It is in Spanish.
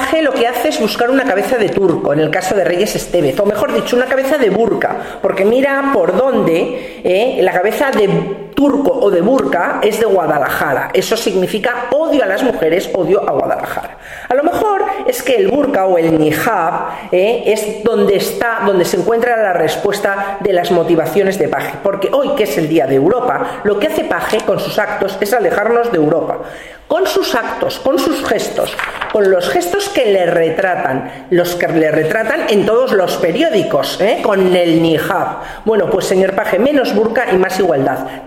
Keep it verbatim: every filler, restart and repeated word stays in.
paje lo que hace es buscar una cabeza de turco, en el caso de Reyes Estevez, o mejor dicho, una cabeza de burka, porque mira por dónde eh, la cabeza de turco o de burka es de Guadalajara. Eso significa odio a las mujeres, odio a Guadalajara. A lo mejor es que el burka o el nihab eh, es donde está, donde se encuentra la respuesta de las motivaciones de Paje, porque hoy, que es el Día de Europa, lo que hace Paje con sus actos es alejarnos de Europa, con sus actos, con sus gestos, con los gestos que le retratan, los que le retratan en todos los periódicos, ¿eh? Con el nihab. Bueno, pues señor Paje, menos burka y más igualdad.